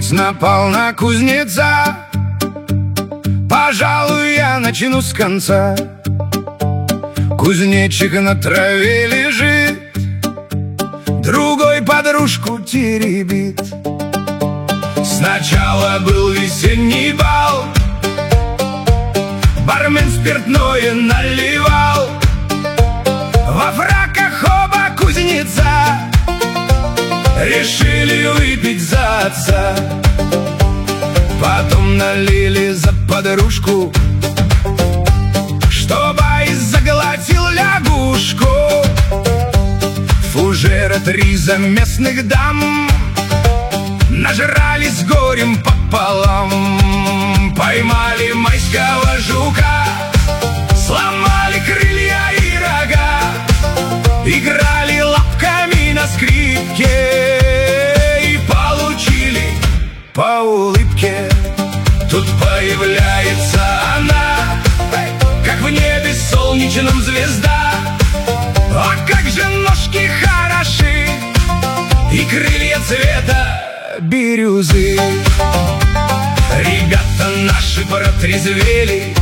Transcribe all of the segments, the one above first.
Кузнец напал на кузнеца. Пожалуй, я начну с конца. Кузнечик на траве лежит, другой подружку теребит. Сначала был весенний бал, бармен спиртное наливал. Во фраках оба кузнеца решили выпить за отца. Потом налили за подружку, чтобы заглотил лягушку. Фужера 3 за местных дам нажрались горем пополам. Поймали майского жука, сломали крылья и рога, играли лапками на скрипке и получили по улыбке. Тут появляется она, как в небе солнечном звезда. А как же ножки хороши и крылья цвета бирюзы. Ребята наши протрезвели,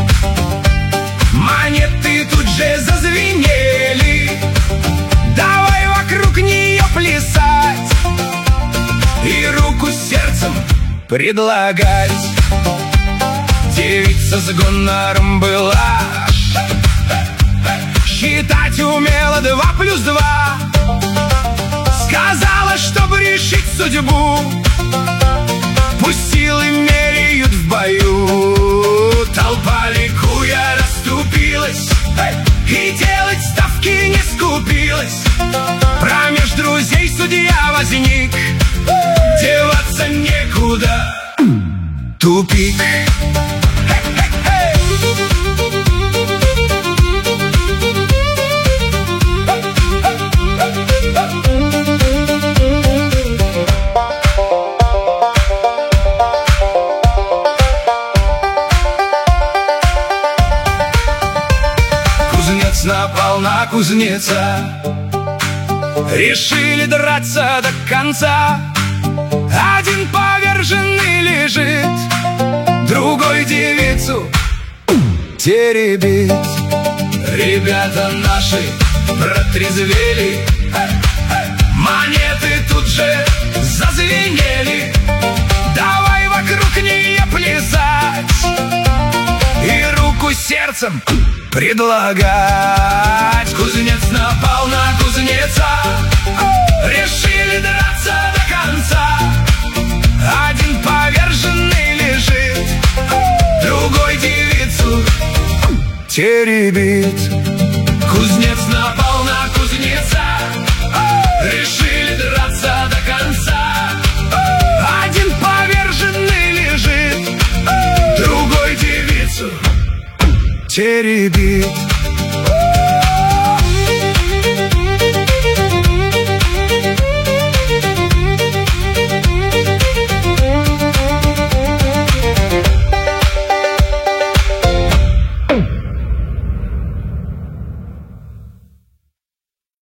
монеты тут же зазвенели. Давай вокруг нее плясать и руку с сердцем предлагать. Девица с гонором была, считать умела 2 + 2. Сказала, чтобы решить судьбу, пусть силы меряют в бою. Толпа ликуя расступилась и делать ставки не скупилась. Промеж друзей судья возник, деваться некуда, тупик. Кузнец напал на кузнеца, решили драться до конца. Один поверженный лежит, другой девицу теребит. Ребята наши протрезвели, монеты тут же зазвенели. Давай вокруг нее плясать и руку сердцем предлагать. Кузнец напал на кузнеца, решили драться до конца. Один поверженный лежит, другой девицу теребит. Кузнец напал на кузнеца, решили драться до конца. Один поверженный лежит, другой девицу теребит.